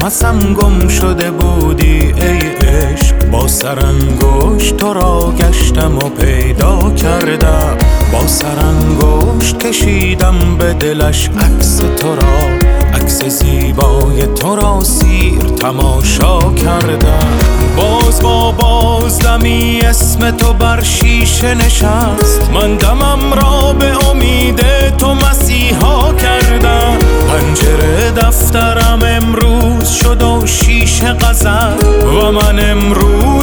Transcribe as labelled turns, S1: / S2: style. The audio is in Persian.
S1: نفسم گم شده بودی ای عشق. با سرانگشت تو را گشتم و پیدا کردم، با سرانگشت کشیدم به دلش عکس تو را، عکس زیبای تو را سیر تماشا کردم. باز با بازدمی اسم تو بر شیشه نشست، من دمم را به امید تو مسیحا کردم. پنجره دفترم امروز شد و شیشه غزل و من امروز